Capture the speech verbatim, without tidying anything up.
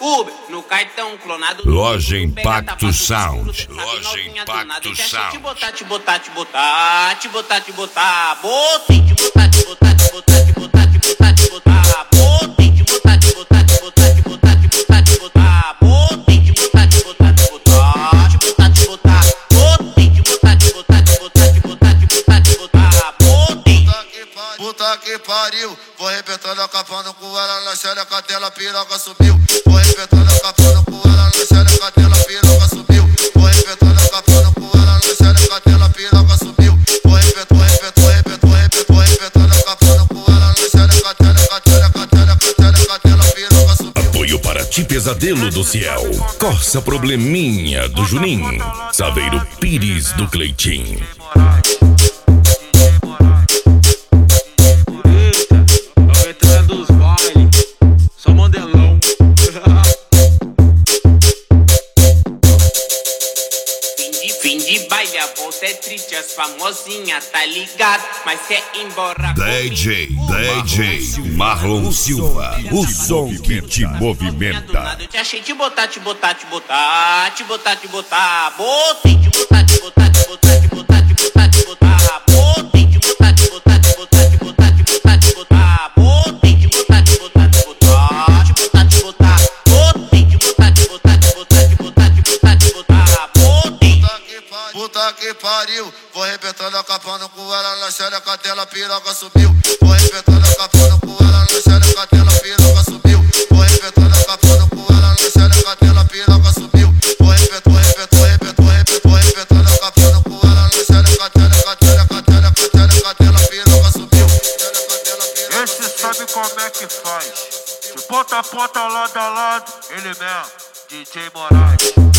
Uber, no cartão clonado. Loja Impacto Sound. Loja Impacto Sound. Te botar, te botar, te botar, te botar, te botar. Botei, te botar, te botar, te botar, te botar, te botar, te botar. Botei, te botar, te botar, te botar, te botar, te botar, te botar. Botei, te botar, te botar, te botar, te botar, te botar. Botei, te botar, te botar, te botar, te botar, te botar, te botar. Botei. Puta que pariu, vou arrebentando a capa no cu, ela na xereca dela, piroca subiu. Vou arrebentando a capa no cu, ela na xereca dela, piroca subiu. Vou arrebentando a capa no cu, ela na xereca dela, piroca subiu. Vou arrebentando, vou arrebentando, vou arrebentando, vou arrebentando, vou arrebentando a capa no cu, ela na xereca dela, xereca dela, xereca dela, piroca subiu. Apoio para ti, Pesadelo do Ciel. Corsa Probleminha do Juninho. Saveiro Pires do Cleitinho. Fim de baile, a volta é triste, as famosinhas, tá ligado? Mas quer ir embora. D J, D J Marlon Silva, o som que te movimenta. Eu te achei te botar, te botar, te botar, te botar, te botar. Botei, te botar, te botar, te botar, te botar, te botar, te botar. Botei, te botar, te botar, te botar, te botar, te botar, te botar. Botei, te botar, te botar, te botar, te botar, te botar. Botei, te botar, te botar, te botar, te botar, te botar, te botar. Botei. Puta que pariu, vou arrebentando a capa no cu, ela na xereca dela, piroca subiu. Vou arrebentando a capa no cu, ela na xereca dela, piroca subiu. Vou arrebentando a capa no cu, ela na xereca dela, piroca subiu. Vou arrebentando, vou arrebentando, vou arrebentando, vou arrebentando, vou arrebentando a capa no cu, ela na xereca dela, xereca dela, xereca dela, piroca subiu. Esse sabe como é que faz. De ponta a ponta, lado a lado, ele mesmo, D J Moraes.